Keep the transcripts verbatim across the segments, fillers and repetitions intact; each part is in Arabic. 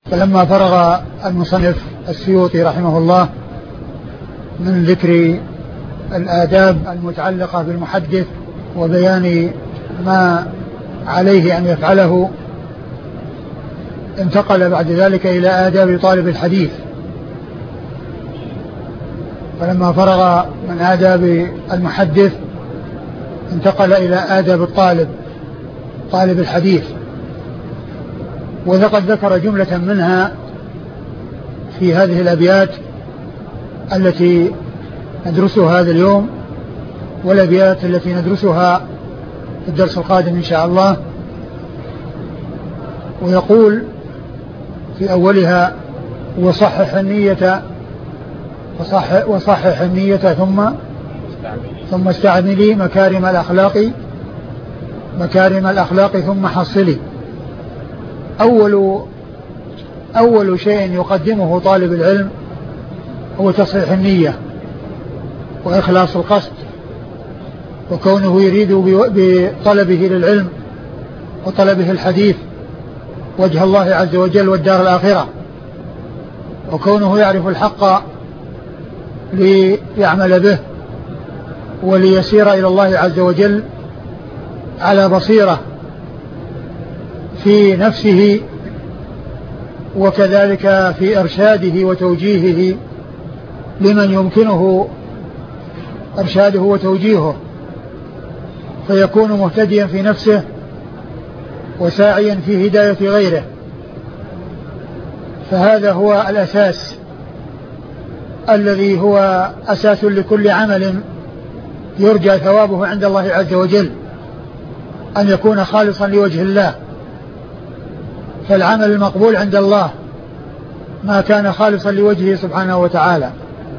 فلما فرغ المصنف السيوطي رحمه الله من ذكر الآداب المتعلقة بالمحدث وبيان ما عليه أن يفعله، انتقل بعد ذلك إلى آداب طالب الحديث. فلما فرغ من آداب المحدث انتقل إلى آداب الطالب طالب الحديث، وقد ذكر جملة منها في هذه الأبيات التي ندرسها هذا اليوم، والأبيات التي ندرسها في الدرس القادم إن شاء الله. ويقول في أولها: وصحح النية وصحح, وصحح النية ثم ثم استعملي مكارم الأخلاق مكارم الأخلاق ثم حصلي. أول أول شيء يقدمه طالب العلم هو تصحيح النية وإخلاص القصد، وكونه يريد بطلبه للعلم وطلبه الحديث وجه الله عز وجل والدار الآخرة، وكونه يعرف الحق ليعمل به وليسير إلى الله عز وجل على بصيرة في نفسه، وكذلك في إرشاده وتوجيهه لمن يمكنه إرشاده وتوجيهه، فيكون مهتديا في نفسه وساعيا في هداية غيره. فهذا هو الأساس الذي هو أساس لكل عمل يرجى ثوابه عند الله عز وجل، أن يكون خالصا لوجه الله. فالعمل المقبول عند الله ما كان خالصا لوجهه سبحانه وتعالى،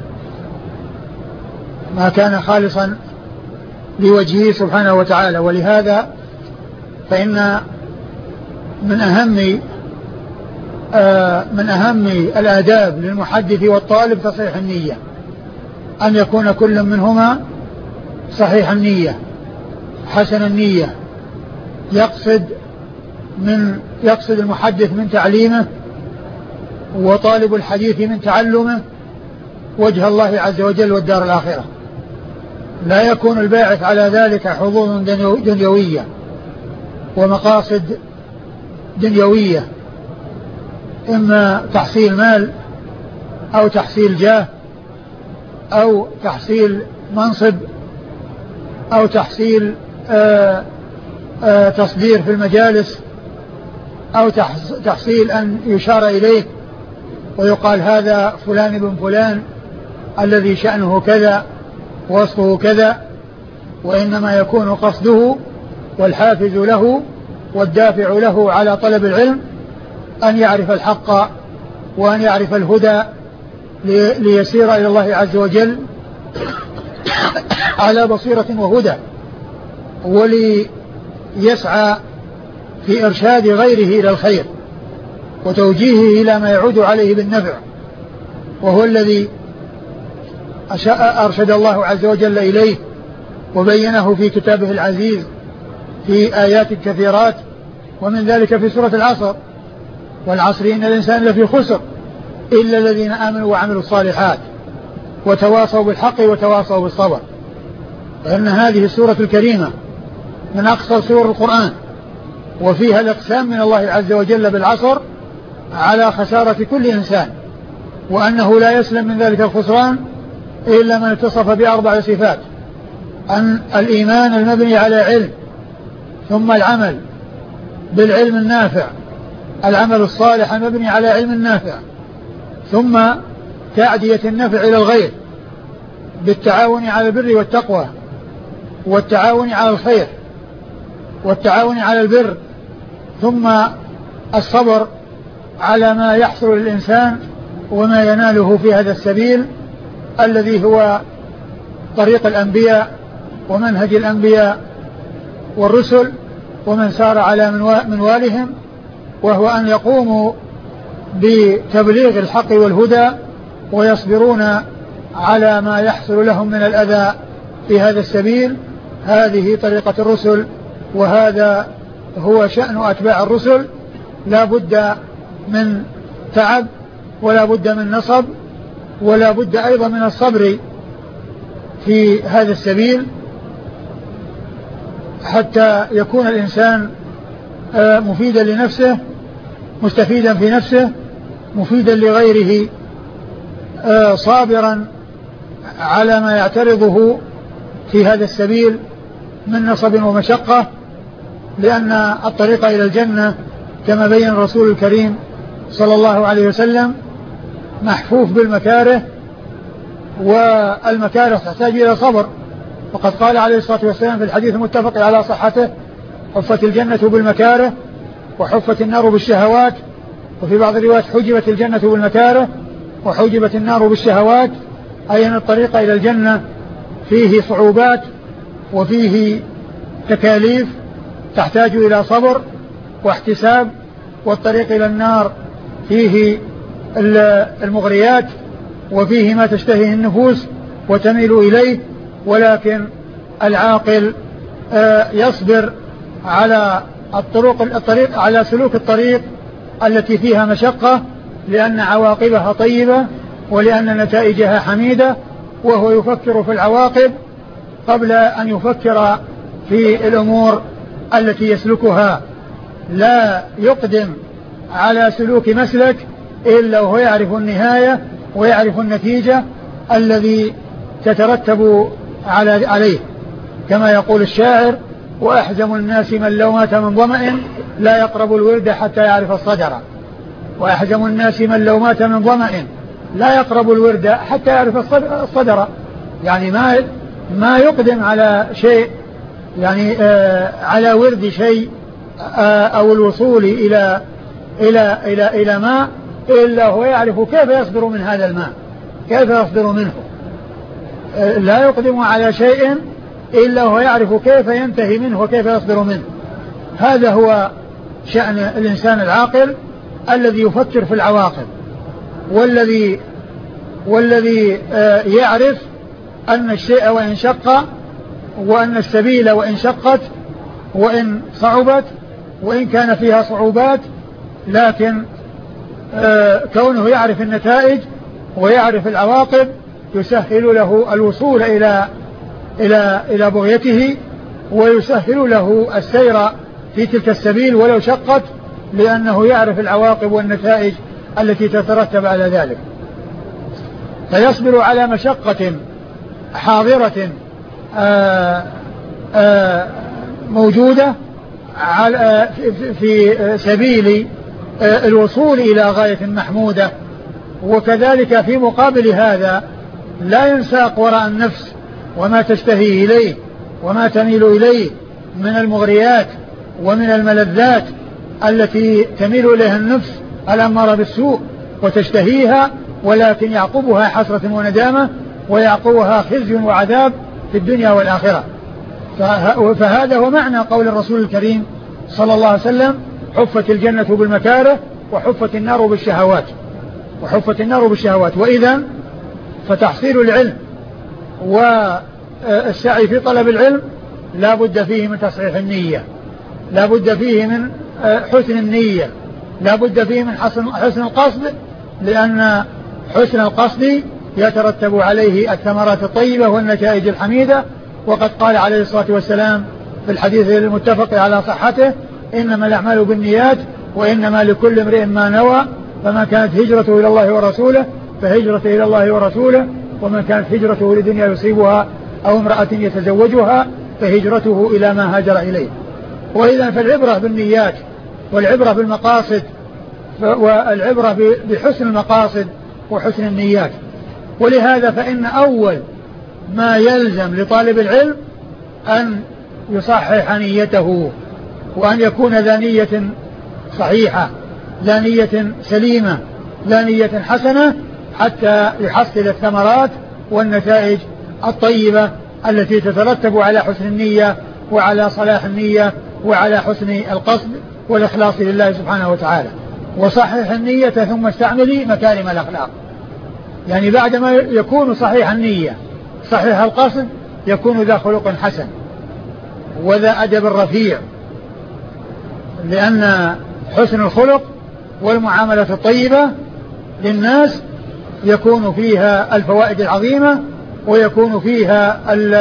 ما كان خالصا لوجهه سبحانه وتعالى. ولهذا فإن من أهم آه من أهم الآداب للمحدث والطالب تصحيح النية، أن يكون كل منهما صحيح النية حسن النية، يقصد من يقصد المحدث من تعليمه وطالب الحديث من تعلمه وجه الله عز وجل والدار الآخرة. لا يكون الباعث على ذلك حظوظ دنيوية ومقاصد دنيوية، إما تحصيل مال أو تحصيل جاه أو تحصيل منصب أو تحصيل آآ آآ تصدير في المجالس أو تحصيل أن يشار إليه ويقال هذا فلان بن فلان الذي شأنه كذا ووصفه كذا. وإنما يكون قصده والحافز له والدافع له على طلب العلم أن يعرف الحق وأن يعرف الهدى ليسير إلى الله عز وجل على بصيرة وهدى، وليسعى في إرشاد غيره إلى الخير وتوجيهه إلى ما يعود عليه بالنفع، وهو الذي أرشد الله عز وجل إليه وبينه في كتابه العزيز في آيات كثيرات، ومن ذلك في سورة العصر: والعصر إن الإنسان لفي خسر إلا الذين آمنوا وعملوا الصالحات وتواصوا بالحق وتواصوا بالصبر. فإن هذه السورة الكريمة من أقصى سور القرآن، وفيها الإقسام من الله عز وجل بالعصر على خسارة كل إنسان، وأنه لا يسلم من ذلك الخسران إلا من اتصف بأربع صفات: أن الإيمان المبني على علم، ثم العمل بالعلم النافع، العمل الصالح المبني على علم النافع، ثم تعدية النفع إلى الغير بالتعاون على البر والتقوى والتعاون على الخير والتعاون على البر، ثم الصبر على ما يحصل للإنسان وما يناله في هذا السبيل الذي هو طريق الأنبياء ومنهج الأنبياء والرسل ومن سار على منوالهم، وهو أن يقوموا بتبليغ الحق والهدى ويصبرون على ما يحصل لهم من الأذى في هذا السبيل. هذه طريقة الرسل، وهذا هو شأن أتباع الرسل. لا بد من تعب ولا بد من نصب ولا بد أيضا من الصبر في هذا السبيل حتى يكون الإنسان مفيدا لنفسه مستفيدا في نفسه مفيدا لغيره صابرا على ما يعترضه في هذا السبيل من نصب ومشقة، لأن الطريق إلى الجنة كما بين الرسول الكريم صلى الله عليه وسلم محفوف بالمكاره، والمكاره تحتاج إلى صبر. وقد قال عليه الصلاة والسلام في الحديث المتفق على صحته: حفت الجنة بالمكاره وحفت النار بالشهوات. وفي بعض الروايات حجبت الجنة بالمكاره وحجبت النار بالشهوات، أي أن الطريق إلى الجنة فيه صعوبات وفيه تكاليف تحتاج إلى صبر واحتساب، والطريق إلى النار فيه المغريات وفيه ما تشتهيه النفوس وتميل إليه، ولكن العاقل يصبر على الطرق الطريق على سلوك الطريق التي فيها مشقة، لأن عواقبها طيبة ولأن نتائجها حميدة، وهو يفكر في العواقب قبل أن يفكر في الأمور التي يسلكها. لا يقدم على سلوك مسلك إلا وهو يعرف النهاية ويعرف النتيجة الذي تترتب عليه، كما يقول الشاعر: وأحزم الناس من لو مات من ظمأ لا يقرب الورد حتى يعرف الصدر. وأحزم الناس من لو مات من ظمأ لا يقرب الورد حتى يعرف الصدر، يعني ما ما يقدم على شيء، يعني آه على ورد شيء آه أو الوصول إلى إلى إلى إلى ماء إلا هو يعرف كيف يصدر من هذا الماء، كيف يصدر منه. آه لا يقدم على شيء إلا هو يعرف كيف ينتهي منه وكيف يصدر منه. هذا هو شأن الإنسان العاقل الذي يفكر في العواقب، والذي والذي آه يعرف أن الشيء وإن شق، وأن السبيل وإن شقت وإن صعبت وإن كان فيها صعوبات، لكن آه كونه يعرف النتائج ويعرف العواقب يسهل له الوصول إلى إلى إلى بغيته، ويسهل له السير في تلك السبيل ولو شقت، لأنه يعرف العواقب والنتائج التي تترتب على ذلك. فيصبر على مشقة حاضرة آآ آآ موجودة على في سبيل الوصول إلى غاية محمودة. وكذلك في مقابل هذا لا ينساق وراء النفس وما تشتهي إليه وما تميل إليه من المغريات ومن الملذات التي تميل إليها النفس الأمارة بالسوء وتشتهيها، ولكن يعقبها حسرة وندامة ويعقبها خزي وعذاب في الدنيا والآخرة. فهذا هو معنى قول الرسول الكريم صلى الله عليه وسلم: حفت الجنة بالمكاره وحفت النار بالشهوات. وحفت النار بالشهوات. وإذا فتحصيل العلم والسعي في طلب العلم لا بد فيه من تصحيح النية، لا بد فيه من حسن النية، لا بد فيه من حسن القصد، لأن حسن القصد يترتب عليه الثمرات الطيبة والنتائج الحميدة. وقد قال عليه الصلاة والسلام في الحديث المتفق على صحته: إنما الأعمال بالنيات وإنما لكل امرئ ما نوى، فما كانت هجرته إلى الله ورسوله فهجرته إلى الله ورسوله، ومن كانت هجرته لدنيا يصيبها أو امرأة يتزوجها فهجرته إلى ما هاجر إليه. وإذا فالعبرة بالنيات والعبرة بالمقاصد، والعبرة بحسن المقاصد وحسن النيات. ولهذا فإن أول ما يلزم لطالب العلم أن يصحح نيته، وأن يكون ذا نية صحيحة، لا نية سليمة، لا نية حسنة، حتى يحصل الثمرات والنتائج الطيبة التي تترتب على حسن النية وعلى صلاح النية وعلى حسن القصد والإخلاص لله سبحانه وتعالى. وصحح النية ثم استعملي مكارم الأخلاق، يعني بعدما يكون صحيح النية صحيح القصد يكون ذا خلق حسن وذا أدب رفيع، لأن حسن الخلق والمعاملة الطيبة للناس يكون فيها الفوائد العظيمة، ويكون فيها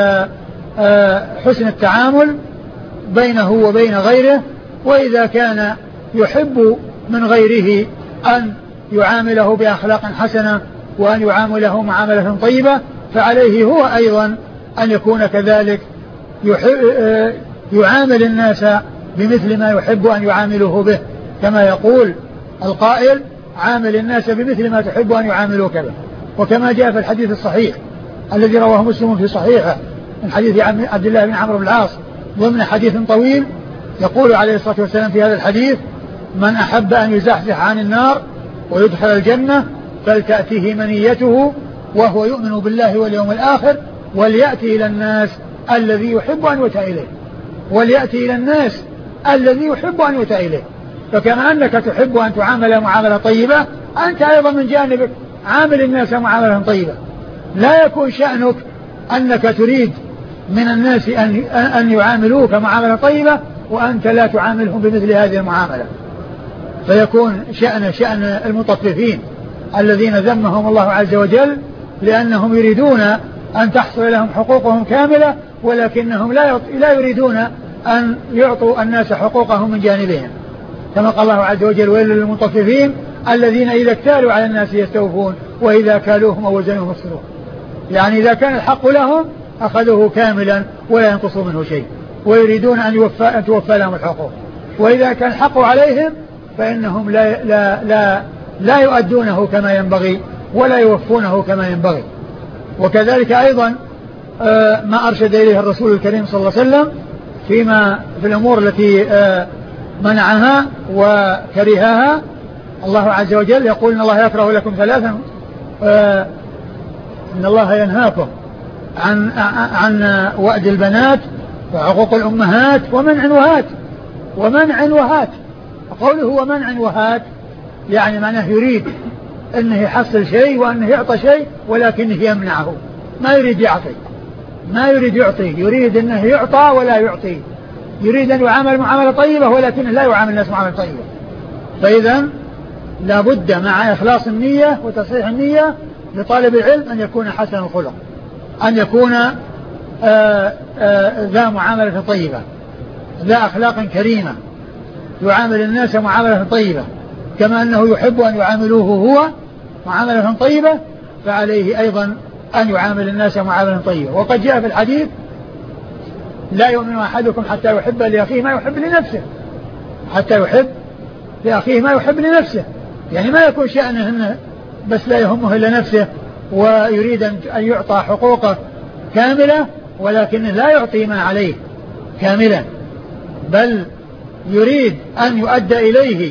حسن التعامل بينه وبين غيره. وإذا كان يحب من غيره أن يعامله بأخلاق حسنة وأن يعامله معاملة طيبة، فعليه هو أيضا أن يكون كذلك، يعامل الناس بمثل ما يحب أن يعامله به، كما يقول القائل: عامل الناس بمثل ما تحب أن يعاملوك به. وكما جاء في الحديث الصحيح الذي رواه مسلم في صحيحه من حديث عبد الله بن عمرو بن العاص ضمن حديث طويل، يقول عليه الصلاة والسلام في هذا الحديث: من أحب أن يزحزح عن النار ويدخل الجنة فلتأتيه منيته وهو يؤمن بالله واليوم الآخر وليأتي إلى الناس الذي يحب أن يؤتى إليه. وليأتي إلى الناس الذي يحب أن يؤتى إليه. فكما أنك تحب أن تعامل معاملة طيبة، أنت أيضا من جانبك عامل الناس معاملة طيبة. لا يكون شأنك أنك تريد من الناس أن أن يعاملوك معاملة طيبة وأنت لا تعاملهم بمثل هذه المعاملة، فيكون شأن شأن المطففين الذين ذمهم الله عز وجل لأنهم يريدون أن تحصل لهم حقوقهم كاملة، ولكنهم لا لا يريدون أن يعطوا الناس حقوقهم من جانبهم، كما قال الله عز وجل: ويل للمطففين الذين إذا اكتالوا على الناس يستوفون وإذا كالوهم أو وزنوهم يخسرون. يعني إذا كان الحق لهم أخذوه كاملا ولا ينقصوا منه شيء، ويريدون أن يوفى أن توفى لهم الحقوق. وإذا كان الحق عليهم فإنهم لا لا لا لا يؤدونه كما ينبغي ولا يوفونه كما ينبغي. وكذلك أيضا ما أرشد إليه الرسول الكريم صلى الله عليه وسلم فيما في الأمور التي منعها وكرهها. الله عز وجل يقول: إن الله يكره لكم ثلاثا، إن الله ينهاكم عن عن وأد البنات وعقوق الأمهات ومنع وهات. ومنع وهات، قوله ومنع وهات يعني معناه يريد أنه يحصل شيء وأنه يعطى شيء ولكنه يمنعه، ما يريد يعطي، ما يريد يعطي، يريد أنه يعطى ولا يعطي، يريد أن يعامل معاملة طيبة ولكنه لا يعامل الناس معاملة طيبة. فإذا لا بد مع إخلاص النية وتصحيح النية لطالب العلم أن يكون حسن الخلق، أن يكون آآ آآ ذا معاملة طيبة، ذا أخلاق كريمة، يعامل الناس معاملة طيبة كما أنه يحب أن يعاملوه هو معاملة طيبة، فعليه أيضا أن يعامل الناس معاملة طيبة. وقد جاء في الحديث: لا يؤمن أحدكم حتى يحب لأخيه ما يحب لنفسه، حتى يحب لأخيه ما يحب لنفسه، يعني ما يكون شأنه إنه بس لا يهمه إلا نفسه ويريد أن يعطى حقوقه كاملة ولكنه لا يعطي ما عليه كاملا، بل يريد أن يؤدى إليه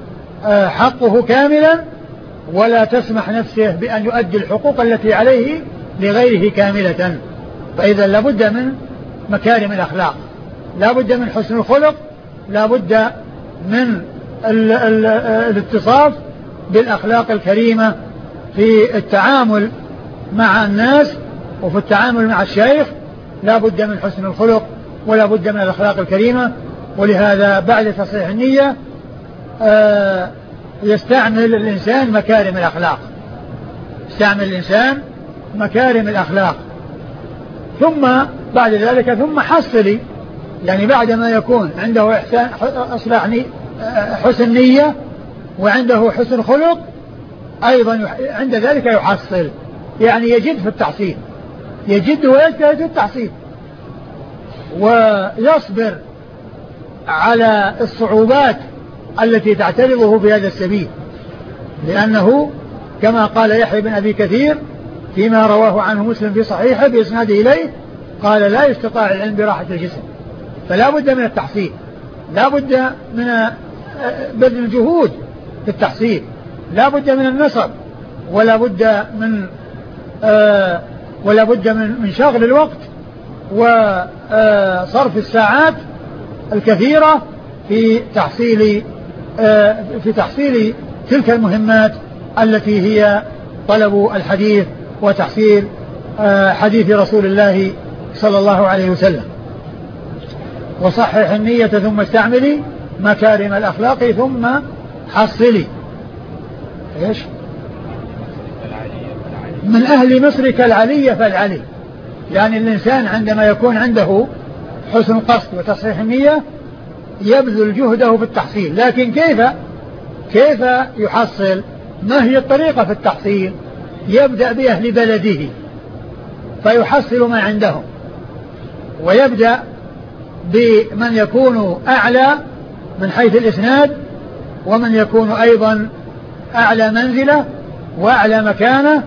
حقه كاملا ولا تسمح نفسه بأن يؤدي الحقوق التي عليه لغيره كاملة. فإذا لابد من مكارم الأخلاق، لابد من حسن الخلق، لابد من ال ال الاتصاف بالأخلاق الكريمة في التعامل مع الناس وفي التعامل مع الشيخ، لابد من حسن الخلق ولا بد من الأخلاق الكريمة. ولهذا بعد تصحيح النية آه يستعمل الإنسان مكارم الأخلاق، يستعمل الإنسان مكارم الأخلاق، ثم بعد ذلك ثم حصلي، يعني بعد ما يكون عنده إحسان أصلاح حسن نية وعنده حسن خلق أيضا عند ذلك يحصل، يعني يجد في التحصيل، يجد ويجتهد في التحصيل ويصبر على الصعوبات التي تعترضه في هذا السبيل، لأنه كما قال يحيى بن أبي كثير فيما رواه عنه مسلم في صحيحه بإسناده إليه، قال: لا يستطاع العلم براحة الجسم، فلا بد من التحصيل، لا بد من بذل الجهود في التحصيل، لا بد من النصب، ولا بد من آه ولا بد من من شغل الوقت وصرف الساعات الكثيرة في تحصيل آه في تحصيل تلك المهمات التي هي طلب الحديث وتحصيل آه حديث رسول الله صلى الله عليه وسلم. وصحح النية ثم استعملي مكارم الأخلاق ثم حصلي إيش من أهل مصر كالعلي فالعلي. يعني الإنسان عندما يكون عنده حسن القصد وتصحيح النية يبذل جهده في التحصيل، لكن كيف كيف يحصل؟ ما هي الطريقة في التحصيل؟ يبدأ بأهل بلده فيحصل ما عندهم، ويبدأ بمن يكون أعلى من حيث الإسناد، ومن يكون أيضا أعلى منزلة وأعلى مكانة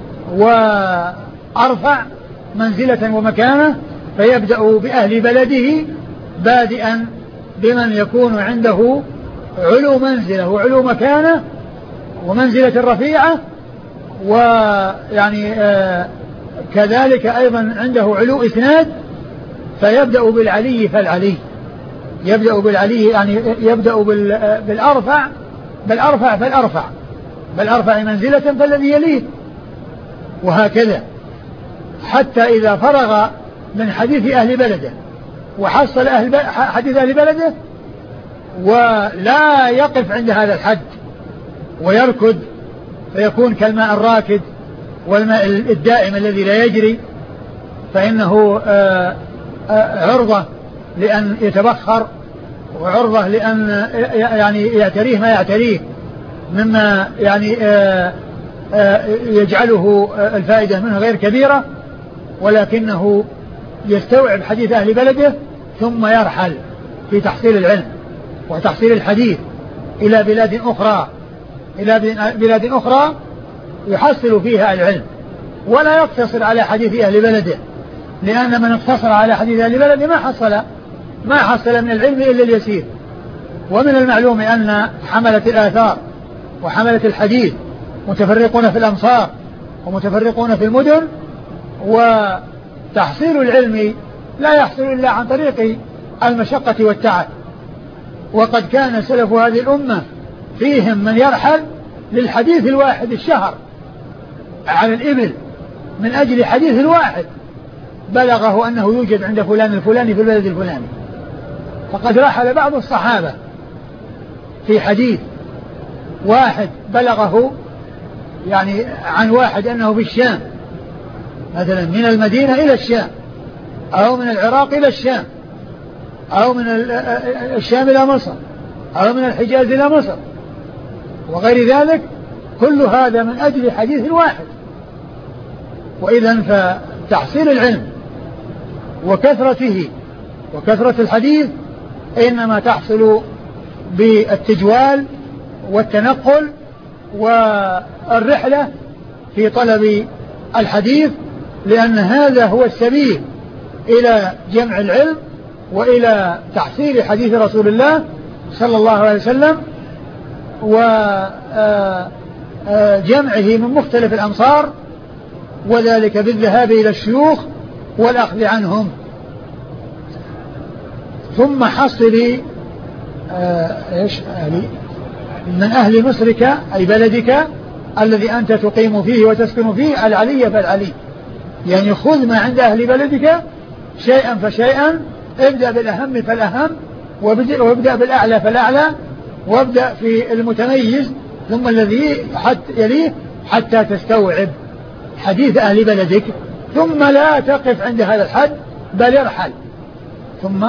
وأرفع منزلة ومكانة، فيبدأ بأهل بلده بادئا بمن يكون عنده علو منزلة وعلو مكانة ومنزلة رفيعة، ويعني آه كذلك أيضا عنده علو إسناد، فيبدأ بالعلي فالعلي، يبدأ بالعلي يعني يبدأ بالأرفع بالأرفع فالأرفع بالأرفع منزلة فالذي يليه، وهكذا حتى إذا فرغ من حديث أهل بلده وحصل أهل حديث أهل بلده ولا يقف عند هذا الحد ويركض فيكون كالماء الراكد والماء الدائم الذي لا يجري، فإنه عرضة لأن يتبخر وعرضة لأن يعني يعتريه ما يعتريه مما يعني يجعله الفائدة منه غير كبيرة، ولكنه يستوعب حديث أهل بلده ثم يرحل في تحصيل العلم وتحصيل الحديث إلى بلاد أخرى إلى بلاد أخرى يحصل فيها العلم، ولا يقتصر على حديث أهل بلده، لأن من اقتصر على حديث أهل بلده ما حصل ما حصل من العلم إلا اليسير. ومن المعلوم أن حملة الآثار وحملة الحديث متفرقون في الأمصار ومتفرقون في المدن، وتحصيل العلم لا يحصل إلا عن طريق المشقة والتعب. وقد كان سلف هذه الأمة فيهم من يرحل للحديث الواحد الشهر على الإبل من أجل حديث الواحد بلغه أنه يوجد عند فلان الفلاني في البلد الفلاني. فقد رحل بعض الصحابة في حديث واحد بلغه يعني عن واحد أنه في الشام، مثلا من المدينة إلى الشام، أو من العراق إلى الشام، أو من الشام إلى مصر، أو من الحجاز إلى مصر وغير ذلك، كل هذا من أجل حديث واحد. وإذن فتحصيل العلم وكثرته وكثرة الحديث إنما تحصل بالتجوال والتنقل والرحلة في طلب الحديث، لأن هذا هو السبيل إلى جمع العلم وإلى تحصيل حديث رسول الله صلى الله عليه وسلم وجمعه من مختلف الأمصار، وذلك بالذهاب إلى الشيوخ والأخذ عنهم. ثم حصل إيش من أهل مصرك أي بلدك الذي أنت تقيم فيه وتسكن فيه العلي فالعلي، يعني خذ ما عند أهل بلدك شيئا فشيئا، ابدأ بالأهم فالأهم، وابدأ بالأعلى فالأعلى، وابدأ في المتميز ثم الذي حتى يليه حتى تستوعب حديث أهل بلدك، ثم لا تقف عند هذا الحد بل ارحل. ثم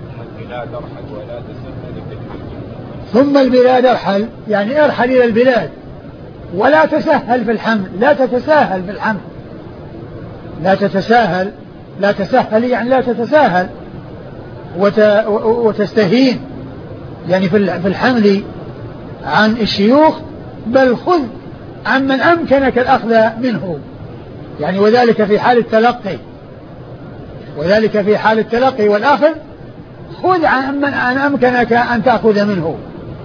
ثم البلاد ارحل، يعني ارحل إلى البلاد ولا تسهل في الحمل، لا تتساهل في الحمل، لا تتساهل لا تسهل يعني لا تتساهل وت وتستهين يعني في الحمل عن الشيوخ، بل خذ عمن أمكنك الأخذ منه، يعني وذلك في حال التلقي وذلك في حال التلقي والأخذ، خذ عن من أمكنك أن تأخذ منه،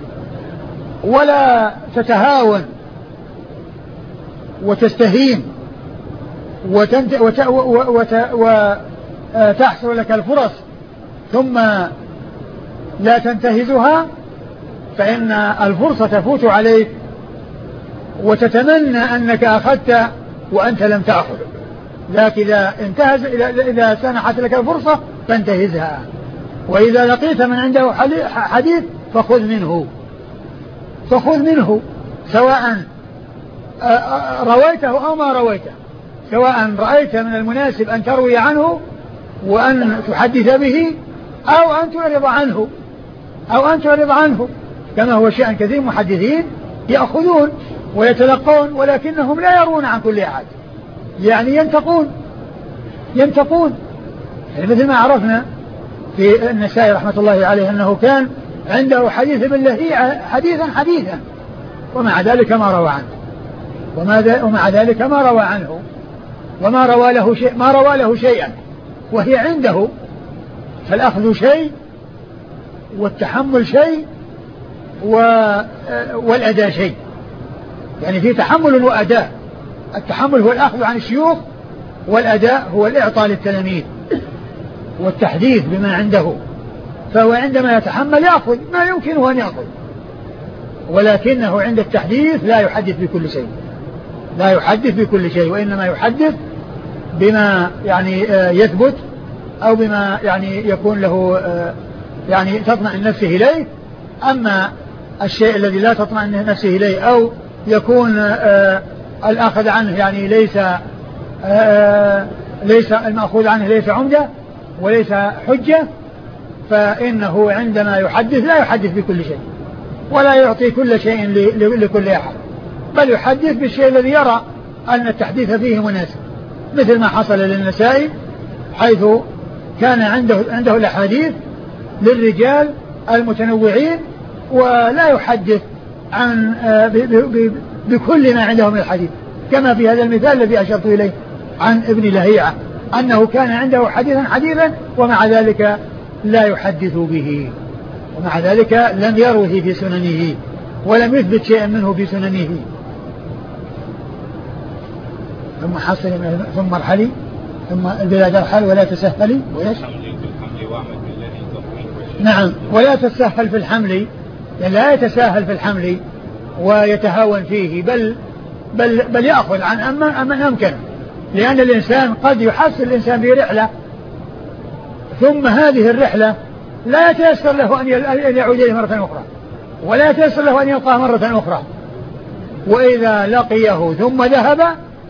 ولا تتهاون وتستهين وتنت وت وت وتحصل لك الفرص ثم لا تنتهزها، فإن الفرصة تفوت عليك وتتمنى أنك أخذت وأنت لم تأخذ. لكن إذا انتهز إذا سنحت لك الفرصة فانتهزها، وإذا لقيت من عنده حديث فخذ منه. فخذ منه سواء رويته أو ما رويته، سواء رأيت من المناسب أن تروي عنه وأن تحدث به أو أن تعرض عنه أو أن تعرض عنه كما هو شأن كثير محدثين يأخذون ويتلقون ولكنهم لا يرون عن كل أحد، يعني ينتقون ينتقون يعني مثل ما عرفنا في النسائي رحمة الله عليه أنه كان عنده حديث ابن لهيعة حديثا حديثا ومع ذلك ما روى عنه، ومع ذلك ما روى عنه وما روى له شيء ما روى له شيئا وهي عنده. فالأخذ شيء والتحمل شيء والأداء شيء، يعني في تحمل وأداء. التحمل هو الأخذ عن الشيوخ، والأداء هو الإعطاء للتلاميذ والتحديث بما عنده. فهو عندما يتحمل يأخذ ما يمكنه أن يأخذ، ولكنه عند التحديث لا يحدث بكل شيء لا يحدث بكل شيء وإنما يحدث بما يعني يثبت أو بما يعني يكون له يعني تطمئن نفسه إليه. أما الشيء الذي لا تطمئن نفسه إليه أو يكون الأخذ عنه يعني ليس ليس المأخوذ عنه ليس عمدة وليس حجة، فإنه عندما يحدث لا يحدث بكل شيء ولا يعطي كل شيء لكل أحد، بل يحدث بالشيء الذي يرى أن التحديث فيه مناسب، مثل ما حصل للنسائي حيث كان عنده عنده الأحاديث للرجال المتنوعين ولا يحدث عن بكل ما عنده من الحديث، كما في هذا المثال الذي أشرت إليه عن ابن لهيعة أنه كان عنده حديثا حديثا ومع ذلك لا يحدث به، ومع ذلك لم يروه في سننه ولم يثبت شيئا منه في سننه. ثم حصل ثم مرحلي ثم البلاد ارحل ولا تسهلي ويش نعم ولا تتسهل في الحمل، يعني لا يتساهل في الحمل ويتهاون فيه، بل بل بل يأخذ عن أما من أمكن، لأن الإنسان قد يحصل الإنسان في رحلة ثم هذه الرحلة لا يتيسر له أن يعود إليه مرة أخرى ولا يتيسر له أن يلقاه مرة أخرى، وإذا لقيه ثم ذهب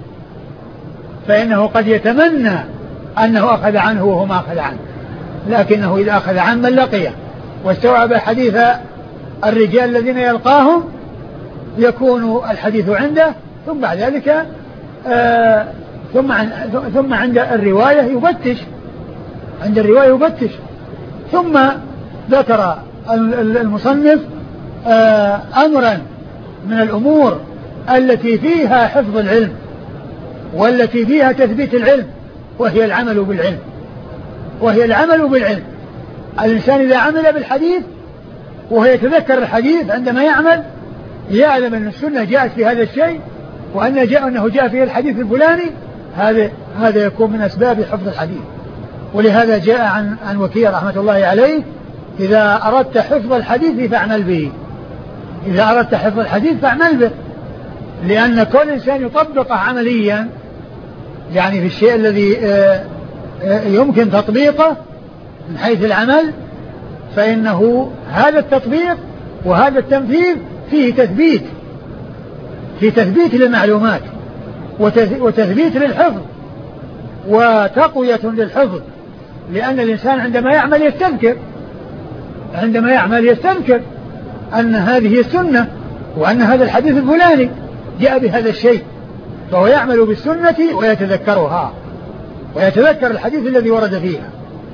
فإنه قد يتمنى أنه أخذ عنه وهو ما أخذ عنه، لكنه إذا أخذ عن من لقيه واستوعب حديث الرجال الذين يلقاهم يكون الحديث عنده، ثم بعد ذلك آه ثم عن ثم عند الرواية يفتش عند الرواية يفتش ثم ذكر المصنف آه أمرا من الأمور التي فيها حفظ العلم والتي فيها تثبيت العلم، وهي العمل بالعلم وهي العمل بالعلم. الإنسان إذا عمل بالحديث وهو يتذكر الحديث عندما يعمل يعلم أن السنة جاءت في هذا الشيء وأن جاء أنه جاء فيه الحديث الفلاني، هذا هذا يكون من أسباب حفظ الحديث. ولهذا جاء عن عن وكيع رحمة الله عليه: إذا أردت حفظ الحديث فاعمل به إذا أردت حفظ الحديث فاعمل به لأن كل إنسان يطبقه عمليا، يعني في الشيء الذي يمكن تطبيقه من حيث العمل، فإنه هذا التطبيق وهذا التنفيذ فيه تثبيت في تثبيت للمعلومات وتثبيت للحفظ وتقوية للحفظ، لأن الإنسان عندما يعمل يستذكر عندما يعمل يستذكر أن هذه السنة وأن هذا الحديث الفلاني جاء بهذا الشيء، فهو يعمل بالسنة ويتذكرها ويتذكر الحديث الذي ورد فيها.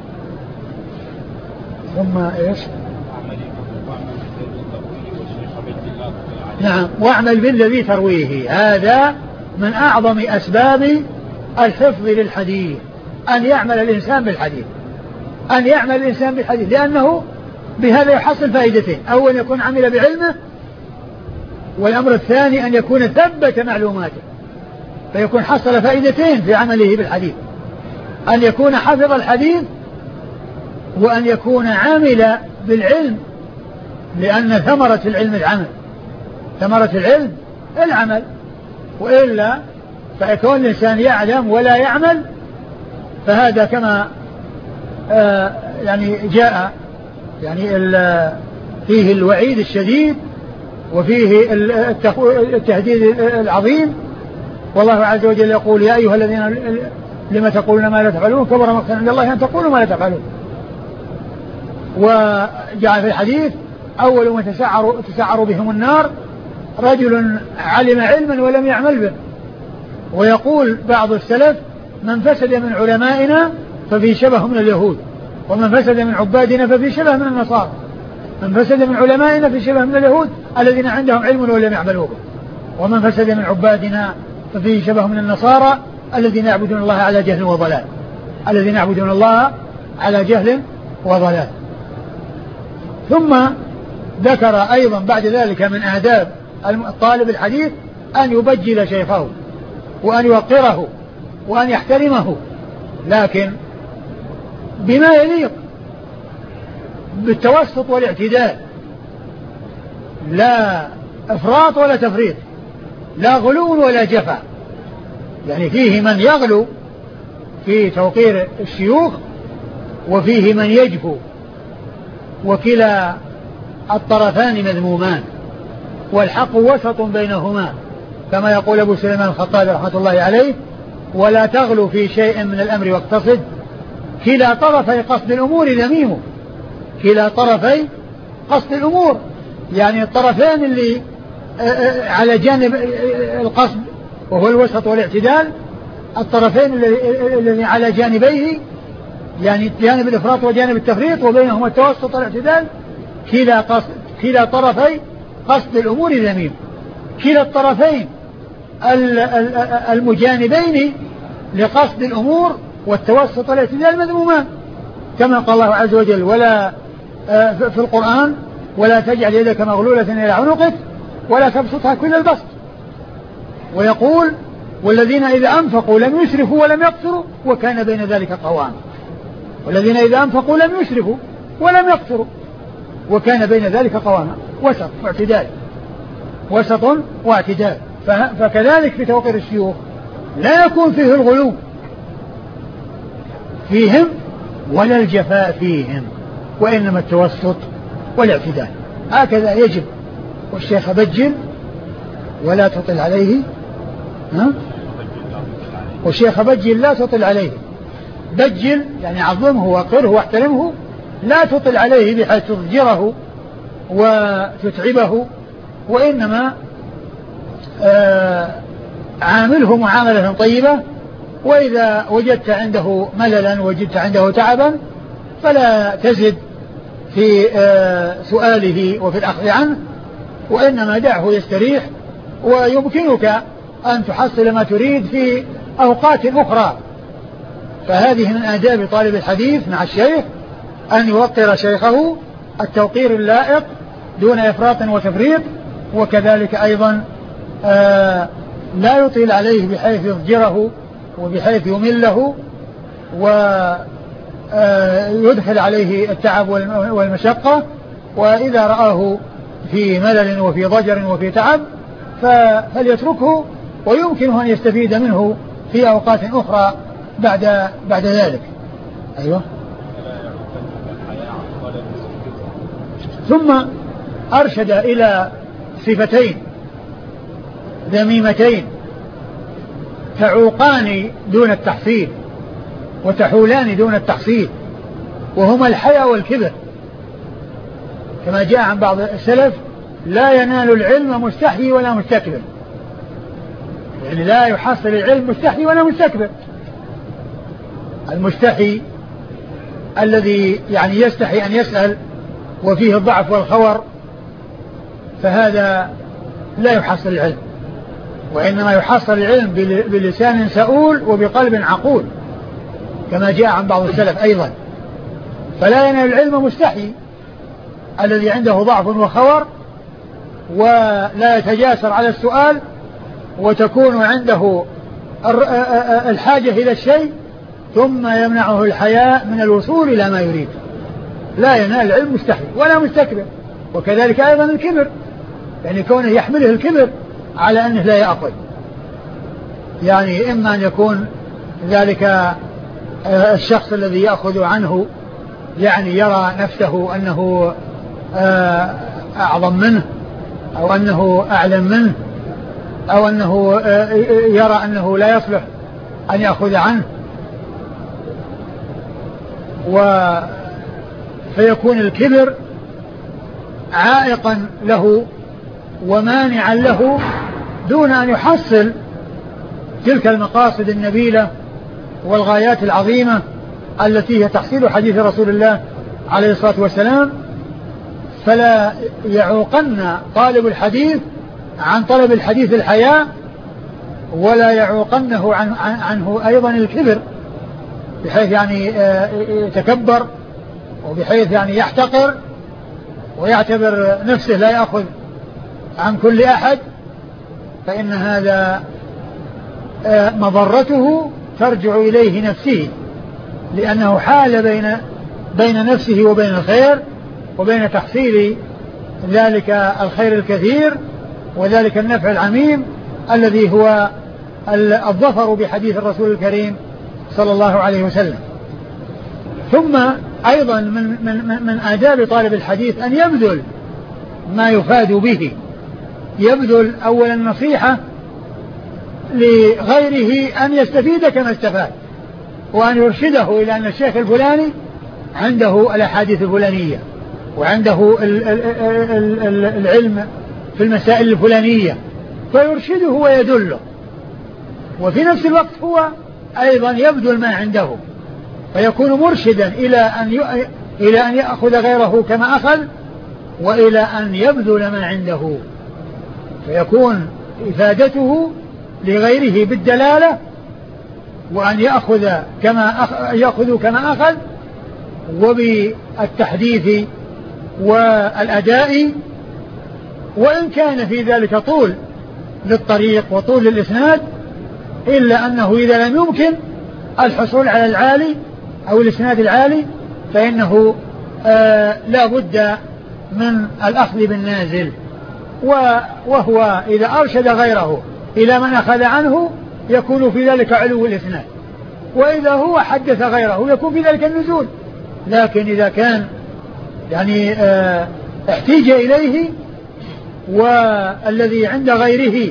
ثم إيش؟ نعم، واعمل بالذي ترويه. هذا من أعظم أسباب الحفظ للحديث، أن يعمل الإنسان بالحديث أن يعمل الإنسان بالحديث لأنه بهذا يحصل فائدتين: أولا يكون عمل بعلمه، والأمر الثاني أن يكون ثبت معلوماته، فيكون حصل فائدتين في عمله بالحديث: أن يكون حفظ الحديث وأن يكون عامل بالعلم، لأن ثمرة العلم العمل ثمرة العلم العمل، وإلا فيكون الإنسان يعلم ولا يعمل، فهذا كما آه يعني جاء يعني فيه الوعيد الشديد وفيه التهديد العظيم. والله عز وجل يقول يا أيها الذين لما تقولون ما لا تفعلون كبر مقتا عند الله أن تقولوا ما لا تفعلون. وجاء في الحديث أول من تسعر, تسعر بهم النار رجل علم علما ولم يعمل به. ويقول بعض السلف من فسد من علمائنا ففي شبه من اليهود ومن فسد من عبادنا ففي شبه من النصارى. من فسد من علمائنا في شبه من اليهود الذين عندهم علم ولم يعملوا به، ومن فسد من عبادنا ففي شبه من النصارى الذين يعبدون الله على جهل وضلال الذين يعبدون الله على جهل وضلال. ثم ذكر أيضا بعد ذلك من آداب الطالب الحديث أن يبجل شيخه وأن يوقره وأن يحترمه، لكن بما يليق بالتوسط والاعتدال، لا إفراط ولا تفريط، لا غلو ولا جفا. يعني فيه من يغلو في توقير الشيوخ وفيه من يجفو، وكلا الطرفان مذمومان والحق وسط بينهما، كما يقول أبو سليمان الخطابي رحمة الله عليه ولا تغلو في شيء من الأمر واقتصد كلا طرفي قصد الأمور ذميم. كلا طرفي قصد الأمور يعني الطرفين اللي على جانب القصد وهو الوسط والاعتدال، الطرفين اللي على جانبيه يعني جانب الإفراط وجانب التفريط وبينهما التوسط والاعتدال، كلا قصد كلا طرفي قصد الأمور ذميم. كلا الطرفين المجانبين لقصد الأمور والتوسط والاعتدال مذمومان، كما قال الله عز وجل ولا في القرآن ولا تجعل يدك مغلولة إلى عنقك ولا تبسطها كل البسط. ويقول والذين إذا أنفقوا لم يسرفوا ولم يقتروا وكان بين ذلك قواما. والذين إذا أنفقوا لم يسرفوا ولم يقتروا وكان بين ذلك قواما، وسط واعتدال، وسط واعتدال. فكذلك في توقير الشيوخ لا يكون فيه الغلو فيهم ولا الجفاء فيهم، وإنما التوسط والاعتدال، هكذا يجب. والشيخ بجل ولا تطل عليه، ها؟ والشيخ بجل لا تطل عليه. بجل يعني عظمه وقره واحترمه، لا تطل عليه بحيث تضجره وتتعبه، وإنما آه عامله معاملة طيبة. وإذا وجدت عنده مللا وجدت عنده تعبا فلا تزد في آه سؤاله وفي الأخذ عنه، وإنما دعه يستريح، ويمكنك أن تحصل ما تريد في أوقات أخرى. فهذه من آداب طالب الحديث مع الشيخ أن يوقر شيخه التوقير اللائق دون إفراط وتفريط، وكذلك أيضا آه لا يطيل عليه بحيث يضجره وبحيث يمله ويدخل عليه التعب والمشقة. وإذا رآه في ملل وفي ضجر وفي تعب فليتركه، ويمكنه أن يستفيد منه في أوقات أخرى بعد بعد ذلك. أيوة. ثم أرشد إلى صفتين ذميمتين تعوقان دون التحصيل وتحولان دون التحصيل، وهما الحياء والكبر، كما جاء عن بعض السلف لا ينال العلم مستحي ولا مستكبر، يعني لا يحصل العلم مستحي ولا مستكبر. المستحي الذي يعني يستحي أن يسأل وفيه الضعف والخور فهذا لا يحصل العلم، وإنما يحصل العلم بلسان سؤول وبقلب عقول، كما جاء عن بعض السلف أيضا. فلا ينال العلم مستحي الذي عنده ضعف وخور ولا يتجاسر على السؤال، وتكون عنده الحاجة إلى الشيء ثم يمنعه الحياء من الوصول إلى ما يريد. لا ينال العلم مستحي ولا مستكبر. وكذلك أيضا الكبر، يعني كونه يحمله الكبر على أنه لا يأخذ، يعني إما أن يكون ذلك الشخص الذي يأخذ عنه يعني يرى نفسه أنه أعظم منه أو أنه أعلم منه أو أنه يرى أنه لا يصلح أن يأخذ عنه، فيكون الكبر عائقا له ومانعا له دون أن يحصل تلك المقاصد النبيلة والغايات العظيمة التي هي تحصيل حديث رسول الله عليه الصلاة والسلام. فلا يعوقن طالب الحديث عن طلب الحديث الحياء، ولا يعوقنه عن عنه أيضا الكبر، بحيث يعني يتكبر وبحيث يعني يحتقر ويعتبر نفسه لا يأخذ عن كل أحد، فإن هذا مضرته ترجع إليه نفسه، لأنه حال بين بين نفسه وبين الخير وبين تحصيل ذلك الخير الكثير وذلك النفع العميم الذي هو الظفر بحديث الرسول الكريم صلى الله عليه وسلم. ثم أيضا من, من, من آداب طالب الحديث أن يبذل ما يفاد به، يبذل أولا النصيحة لغيره أن يستفيد كما استفاد، وأن يرشده إلى أن الشيخ الفلاني عنده الأحاديث الفلانية وعنده العلم في المسائل الفلانية، فيرشده ويدله، وفي نفس الوقت هو أيضا يبذل ما عنده، فيكون مرشدا إلى أن إلى أن يأخذ غيره كما أخذ، وإلى أن يبذل ما عنده، فيكون إفادته لغيره بالدلالة، وأن يأخذ كما أخ... يأخذ كما أخذ، وبالتحديث والأداء، وإن كان في ذلك طول للطريق وطول للإسناد، إلا أنه إذا لم يمكن الحصول على العالي أو الإسناد العالي فإنه آه لا بد من الأخذ بالنازل، وهو إذا أرشد غيره إلى من أخذ عنه يكون في ذلك علو الإسناد، وإذا هو حدث غيره يكون في ذلك النزول. لكن إذا كان يعني اه احتيج إليه والذي عند غيره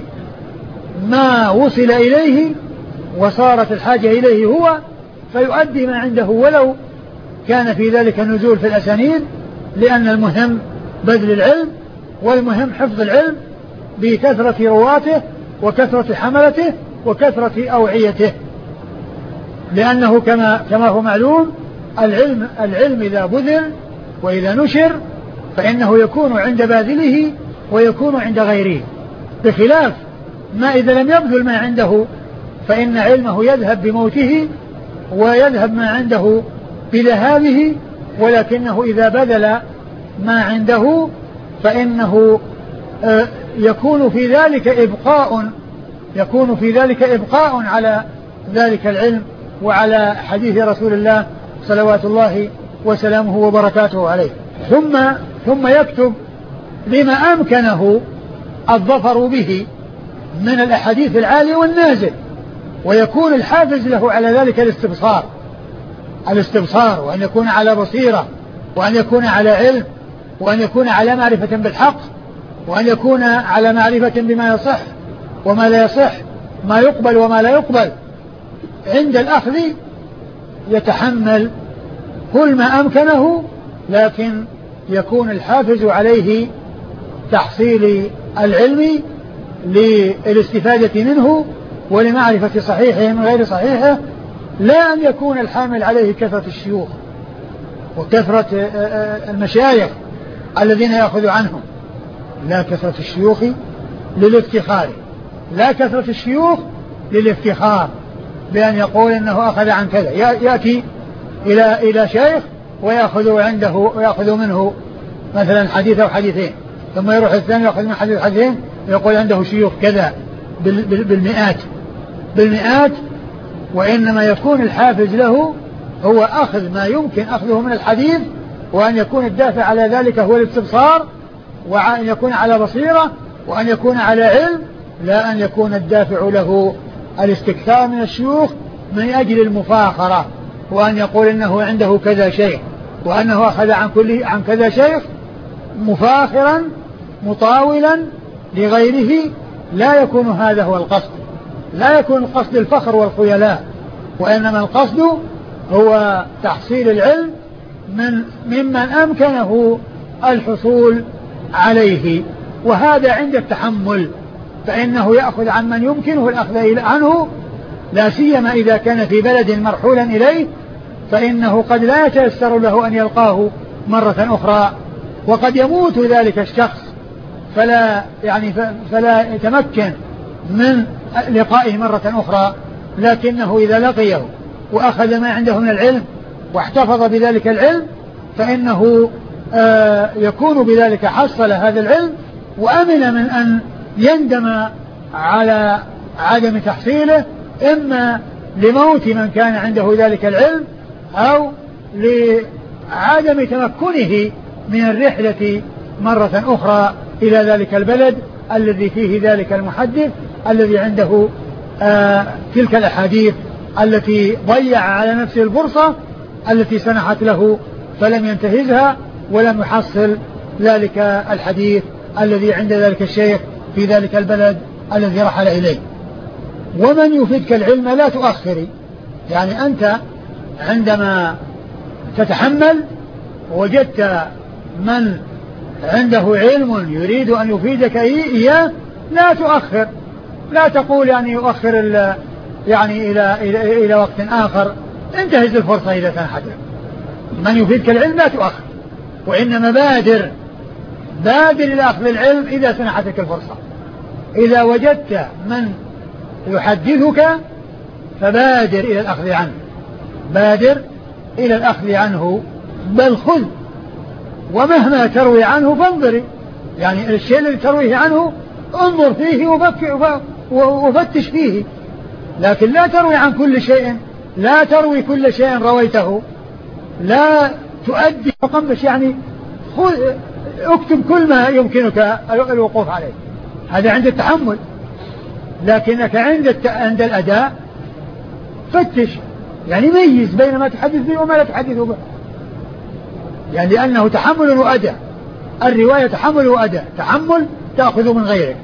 ما وصل إليه وصارت الحاجة إليه هو، فيؤدي ما عنده ولو كان في ذلك النزول في الأسانيد، لأن المهم بذل العلم، والمهم حفظ العلم بكثرة رواته وكثرة حملته وكثرة أوعيته، لأنه كما كما هو معلوم العلم العلم إذا بذل وإذا نشر فإنه يكون عند باذله ويكون عند غيره، بخلاف ما إذا لم يبذل ما عنده فإن علمه يذهب بموته ويذهب ما عنده بذهابه، ولكنه إذا بذل ما عنده فإنه يكون في ذلك إبقاء يكون في ذلك إبقاء على ذلك العلم وعلى حديث رسول الله صلوات الله وسلامه وبركاته عليه. ثم ثم يكتب لما أمكنه الظفر به من الأحاديث العالية والنازل، ويكون الحافز له على ذلك الاستبصار الاستبصار وأن يكون على بصيرة، وأن يكون على علم، وأن يكون على معرفة بالحق، وأن يكون على معرفة بما يصح وما لا يصح، ما يقبل وما لا يقبل. عند الأخذ يتحمل كل ما أمكنه، لكن يكون الحافز عليه تحصيل العلم للاستفادة منه ولمعرفة صحيحه من غير صحيحه، لا أن يكون الحامل عليه كثرة الشيوخ وكثرة المشايخ الذين يأخذ عنهم، لا كثرة الشيوخ للافتخار لا كثرة الشيوخ للافتخار بأن يقول إنه أخذ عن كذا، يأتي إلى إلى شيخ ويأخذ عنده ويأخذ منه مثلا حديث أو حديثين، ثم يروح الثاني يأخذ من حديث حديثين ويقول عنده شيوخ كذا بالمئات بالمئات وإنما يكون الحافز له هو أخذ ما يمكن أخذه من الحديث، وأن يكون الدافع على ذلك هو الاستبصار، وأن يكون على بصيرة، وأن يكون على علم، لا أن يكون الدافع له الاستكثار من الشيوخ من أجل المفاخرة، وأن يقول إنه عنده كذا شيخ وأنه أخذ عن كل عن كذا شيخ مفاخرا مطاولا لغيره لا يكون هذا هو القصد، لا يكون القصد الفخر والخيلاء، وإنما القصد هو تحصيل العلم من ممن أمكنه الحصول عليه. وهذا عند التحمل، فإنه يأخذ عن من يمكنه الأخذ عنه، لا سيما إذا كان في بلد مرحولا إليه، فإنه قد لا يتيسر له أن يلقاه مرة أخرى، وقد يموت ذلك الشخص فلا يعني فلا يتمكن من لقائه مرة أخرى. لكنه إذا لقيه وأخذ ما عنده من العلم واحتفظ بذلك العلم فإنه آه يكون بذلك حصل هذا العلم، وأمن من أن يندم على عدم تحصيله، إما لموت من كان عنده ذلك العلم أو لعدم تمكنه من الرحلة مرة أخرى إلى ذلك البلد الذي فيه ذلك المحدث الذي عنده آه تلك الأحاديث التي ضيع على نفسه الفرصة التي سنحت له فلم ينتهزها ولم يحصل ذلك الحديث الذي عند ذلك الشيخ في ذلك البلد الذي رحل إليه. ومن يفيدك العلم لا تؤخري، يعني أنت عندما تتحمل وجدت من عنده علم يريد أن يفيدك إياه لا تؤخر، لا تقول يعني يؤخر يعني إلى, إلى, إلى وقت آخر، انتهز الفرصة إذا سنحت. من يفيدك العلم لا تؤخر، وإنما بادر بادر إلى أخذ العلم إذا سنحتك الفرصة. إذا وجدت من يحدثك فبادر إلى الأخذ عنه، بادر إلى الأخذ عنه، بل خذ، ومهما تروي عنه فانظري، يعني الشيء الذي ترويه عنه انظر فيه وفتش فيه، لكن لا تروي عن كل شيء، لا تروي كل شيء رويته، لا تؤدي وقمش، يعني خذ اكتب كل ما يمكنك الوقوف عليه، هذا عند التحمل. لكنك عند عند الأداء فتش، يعني ميز بين ما تحدث به وما لا تحدث به، يعني لأنه تحمل وأداء. الرواية تحمل وأداء، تحمل تأخذ من غيرك،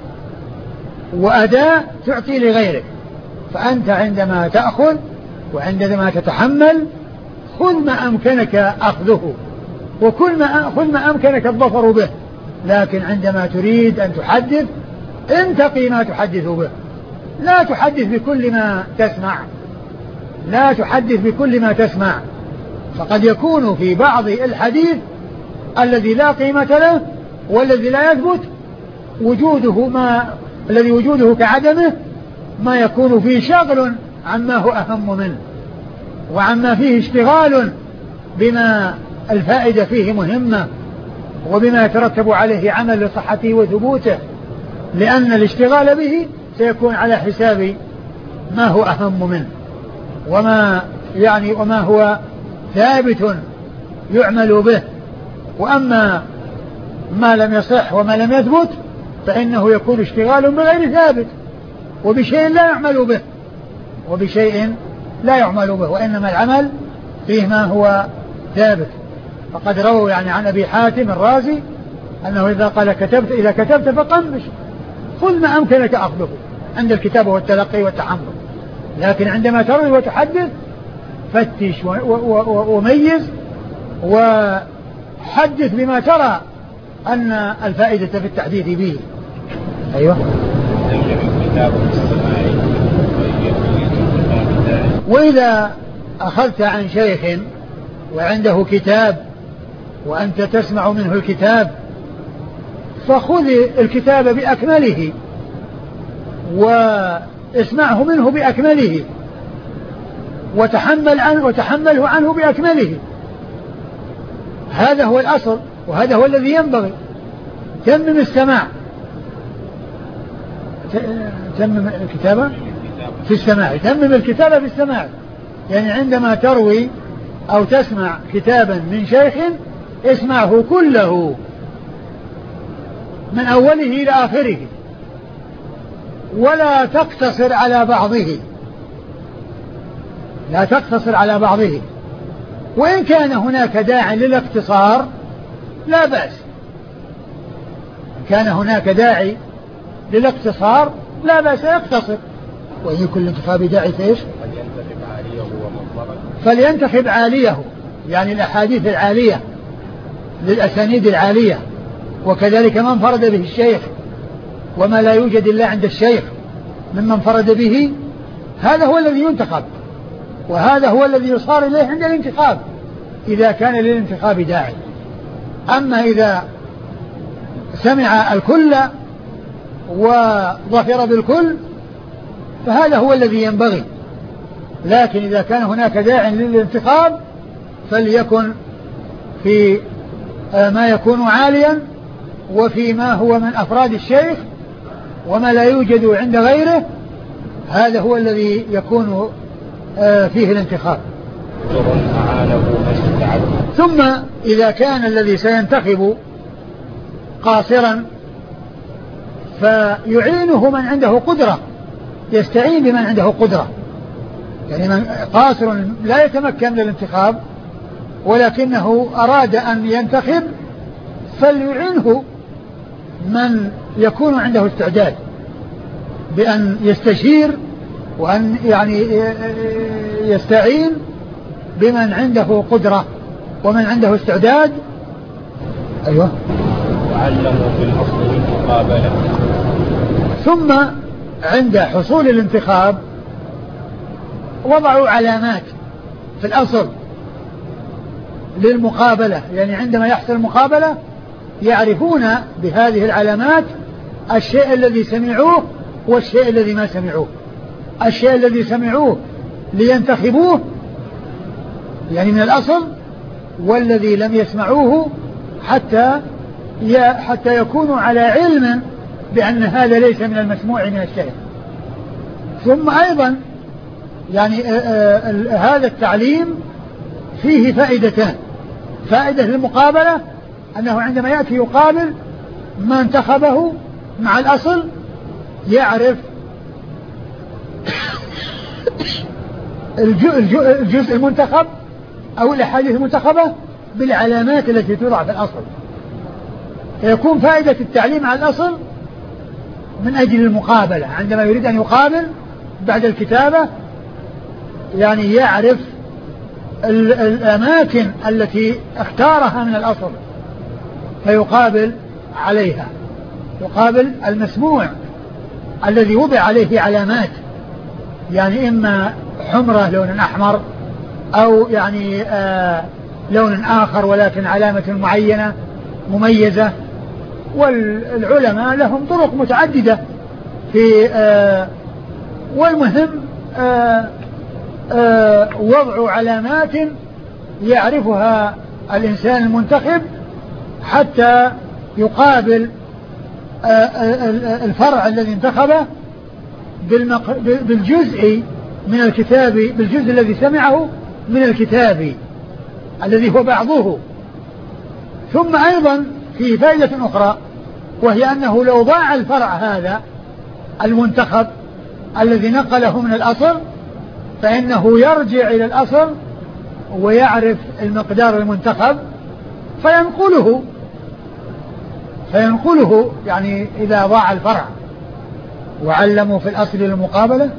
وأداء تعطي لغيرك. فأنت عندما تأخذ وعندما تتحمل خذ ما أمكنك أخذه، وكل ما خذ ما أمكنك الظفر به، لكن عندما تريد أن تحدث انتقي ما تحدث به، لا تحدث بكل ما تسمع، لا تحدث بكل ما تسمع، فقد يكون في بعض الحديث الذي لا قيمة له والذي لا يثبت وجوده ما الذي وجوده كعدمه، ما يكون فيه شغل عما هو أهم منه، وعما فيه اشتغال بما الفائدة فيه مهمة، وبما يترتب عليه عمل لصحته وثبوته، لأن الاشتغال به سيكون على حساب ما هو أهم منه، وما يعني وما هو ثابت يعمل به. وأما ما لم يصح وما لم يثبت فإنه يكون اشتغال بغير ثابت، وبشيء لا يعمل به وبشيء لا يعمل به وإنما العمل فيه ما هو ثابت. فقد رووا يعني عن أبي حاتم الرازي أنه إذا قال كتبت إذا كتبت فقمش، خذ ما أمكنك أخذه عند الكتابة والتلقي والتحمل، لكن عندما تروي وتحدث فتش وميز وحدث بما ترى أن الفائدة في التحديث به. أيوة. وإذا أخذت عن شيخ وعنده كتاب وأنت تسمع منه الكتاب فخذ الكتاب بأكمله واسمعه منه بأكمله وتحمل عنه وتحمله عنه بأكمله، هذا هو الأصل وهذا هو الذي ينبغي. تمم السماع، تمم الكتابة في السماع، تمم الكتابة في السماع، يعني عندما تروي أو تسمع كتابا من شيخ اسمعه كله من أوله إلى آخره، ولا تقتصر على بعضه، لا تقتصر على بعضه، وإن كان هناك داع للاقتصار لا بأس، إن كان هناك داعي للاقتصار لا بأس يقتصر، وإن يكون الانتخاب داعي فإيش؟ فلينتخب عاليه، يعني الأحاديث العالية للأسانيد العالية، وكذلك من فرد به الشيخ، وما لا يوجد إلا عند الشيخ ممن فرد به، هذا هو الذي ينتخب، وهذا هو الذي يصار إليه عند الانتخاب إذا كان للانتخاب داعي. أما إذا سمع الكل وظفر بالكل فهذا هو الذي ينبغي، لكن إذا كان هناك داع للانتخاب فليكن في ما يكون عاليا، وفيما هو من أفراد الشيخ، وما لا يوجد عند غيره هذا هو الذي يكون فيه الانتخاب. ثم إذا كان الذي سينتخب قاصرا فيعينه من عنده قدرة، يستعين بمن عنده قدرة، يعني من قاصر لا يتمكن من الانتخاب ولكنه أراد أن ينتخب فليعينه من يكون عنده استعداد بأن يستشير وأن يعني يستعين بمن عنده قدرة ومن عنده استعداد. أيوة. وعلموا في الأصل المقابلة. ثم عند حصول الانتخاب وضعوا علامات في الأصل للمقابلة، يعني عندما يحصل المقابلة يعرفون بهذه العلامات الشيء الذي سمعوه والشيء الذي ما سمعوه. الشيء الذي سمعوه لينتخبوه يعني من الأصل، والذي لم يسمعوه حتى حتى يكونوا على علم بأن هذا ليس من المسموع من الشيء. ثم أيضا يعني هذا التعليم فيه فائدتان: فائدة للمقابلة أنه عندما يأتي يقابل ما انتخبه مع الأصل يعرف الجزء المنتخب أو الأحاديث المنتخبة بالعلامات التي توضع في الأصل، فيكون فائدة التعليم على الأصل من أجل المقابلة. عندما يريد أن يقابل بعد الكتابة يعني يعرف الأماكن التي اختارها من الأصل فيقابل عليها، يقابل المسموع الذي وضع عليه علامات، يعني إما حمرة لون أحمر أو يعني آه لون آخر ولكن علامة معينة مميزة. والعلماء لهم طرق متعددة في آه والمهم آه آه وضع علامات يعرفها الإنسان المنتخب حتى يقابل آه الفرع الذي انتخبه بالجزء من الكتاب، بالجزء الذي سمعه من الكتاب الذي هو بعضه. ثم أيضا في فائدة أخرى وهي أنه لو ضاع الفرع هذا المنتخب الذي نقله من الأصل فإنه يرجع إلى الأصل ويعرف المقدار المنتخب فينقله فينقله يعني إذا ضاع الفرع. وعلموا في الأصل للمقابلة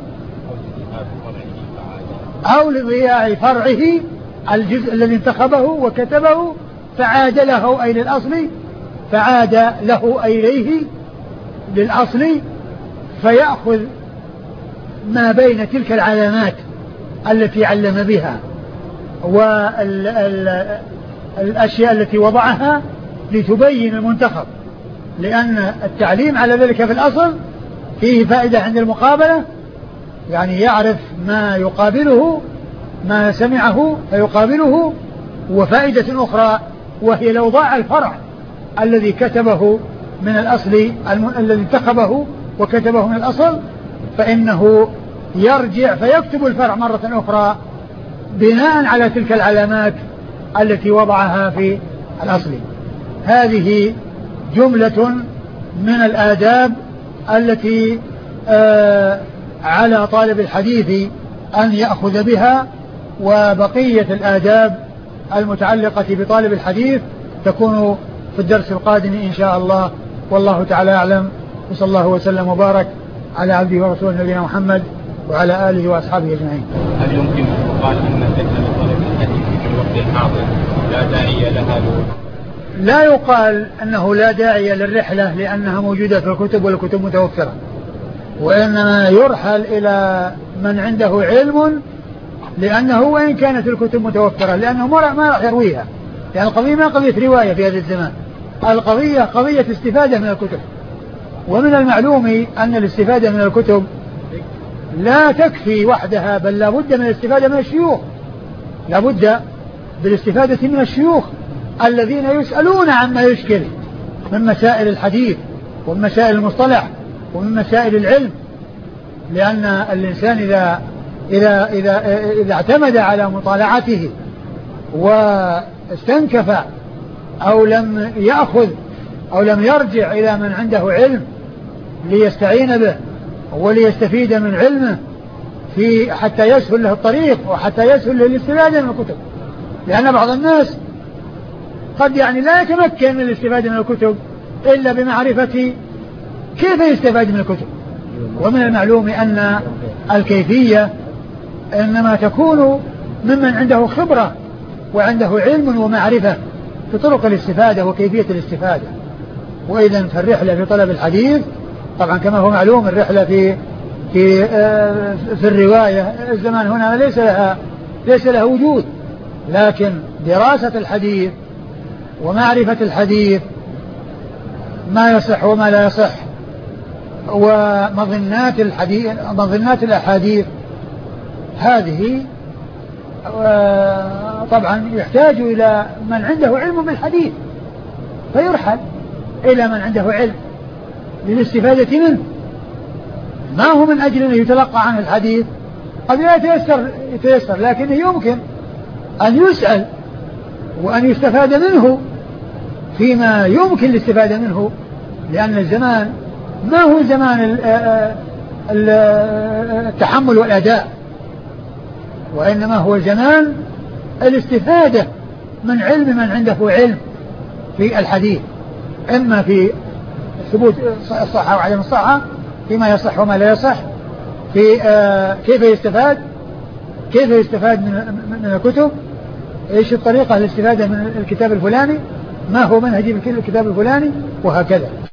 أو لضياع فرعه الجزء الذي انتخبه وكتبه فعاد له أي للأصل فعاد له أي إليه للأصل فيأخذ ما بين تلك العلامات التي علم بها والأشياء التي وضعها لتبين المنتخب، لأن التعليم على ذلك في الأصل فيه فائدة عند المقابلة، يعني يعرف ما يقابله ما سمعه فيقابله. وفائدة أخرى وهي لو ضاع الفرع الذي كتبه من الأصل الذي انتخبه وكتبه من الأصل فإنه يرجع فيكتب الفرع مرة أخرى بناء على تلك العلامات التي وضعها في الأصل. هذه جملة من الآداب التي آه على طالب الحديث أن يأخذ بها، وبقية الآداب المتعلقة بطالب الحديث تكون في الدرس القادم إن شاء الله. والله تعالى أعلم. وصلى الله وسلم وبارك على عبده ورسوله نبينا محمد وعلى آله وأصحابه أجمعين. هل يمكن أن يقال أن الرحلة لطلب الحديث في الوقت الحاضر لا داعي لها؟ لا يقال أنه لا داعي للرحلة لأنها موجودة في الكتب والكتب متوفرة، وإنما يرحل إلى من عنده علم، لأنه وإن كانت الكتب متوفرة لأنه ما راح يرويها، لأن القضية ما قضية رواية في هذا الزمان، القضية قضية استفادة من الكتب. ومن المعلوم أن الاستفادة من الكتب لا تكفي وحدها، بل لا بد من الاستفادة من الشيوخ، لا بد بالاستفادة من الشيوخ الذين يسألون عما يشكل من مسائل الحديث ومن مسائل المصطلح ومن مسائل العلم. لأن الإنسان إذا إذا إذا إذا اعتمد على مطالعته واستنكف أو لم يأخذ أو لم يرجع إلى من عنده علم ليستعين به وليستفيد من علمه في حتى يسهل له الطريق وحتى يسهل له الاستفادة من الكتب، لأن بعض الناس قد يعني لا يتمكن من الاستفادة من الكتب إلا بمعرفة كيف يستفاد من الكتب. ومن المعلوم أن الكيفية إنما تكون ممن عنده خبرة وعنده علم ومعرفة في طرق الاستفادة وكيفية الاستفادة. وإذا فالرحلة في طلب الحديث طبعا كما هو معلوم الرحلة في في في الرواية الزمان هنا ليس لها ليس لها وجود، لكن دراسة الحديث ومعرفة الحديث ما يصح وما لا يصح ومظنات الحديث مظنات الأحاديث هذه طبعا يحتاج إلى من عنده علم بالحديث، فيرحل إلى من عنده علم للاستفادة منه، ما هو من أجل أن يتلقى عنه الحديث، قد لا يتيسر, يتيسر لكنه يمكن أن يسأل وأن يستفاد منه فيما يمكن الاستفادة منه، لأن الزمان ما هو زمان التحمل والأداء، وإنما هو زمان الاستفادة من علم من عنده علم في الحديث، إما في ثبوت الصحة وعدم الصحة، فيما يصح وما لا يصح، في كيف يستفاد كيف يستفاد من الكتب، ايش الطريقة للاستفادة من الكتاب الفلاني، ما هو منهج الكتاب الفلاني، وهكذا.